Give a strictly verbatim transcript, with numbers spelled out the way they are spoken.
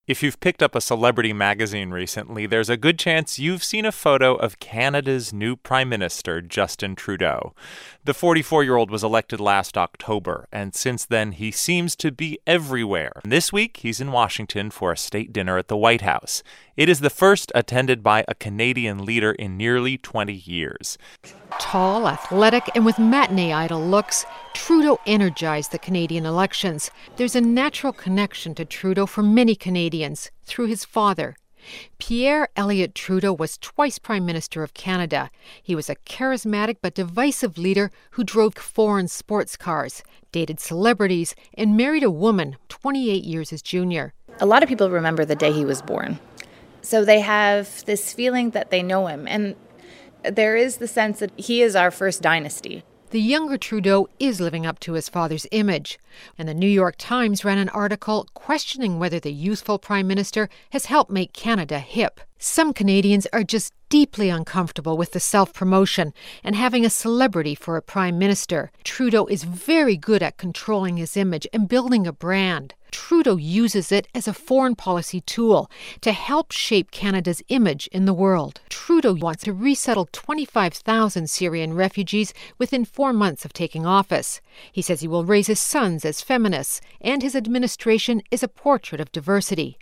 If you've picked up a celebrity magazine recently, there's a good chance you've seen a photo of Canada's new Prime Minister, Justin Trudeau. The forty-four-year-old was elected last October, and since then he seems to be everywhere. This week, he's in Washington for a state dinner at the White House. It is the first attended by a Canadian leader in nearly twenty years. Tall, athletic, and with matinee idol looks, Trudeau energized the Canadian elections. There's a natural connection to Trudeau for many Canadians through his father. Pierre Elliott Trudeau was twice Prime Minister of Canada. He was a charismatic but divisive leader who drove foreign sports cars, dated celebrities, and married a woman twenty-eight years his junior. A lot of people remember the day he was born. So they have this feeling that they know him. And there is the sense that he is our first dynasty. The younger Trudeau is living up to his father's image, and the New York Times ran an article questioning whether the youthful Prime Minister has helped make Canada hip. Some Canadians are just deeply uncomfortable with the self-promotion and having a celebrity for a Prime Minister. Trudeau is very good at controlling his image and building a brand. Trudeau uses it as a foreign policy tool to help shape Canada's image in the world. Trudeau wants to resettle twenty-five thousand Syrian refugees within four months of taking office. He says he will raise his sons as feminists, and his administration is a portrait of diversity.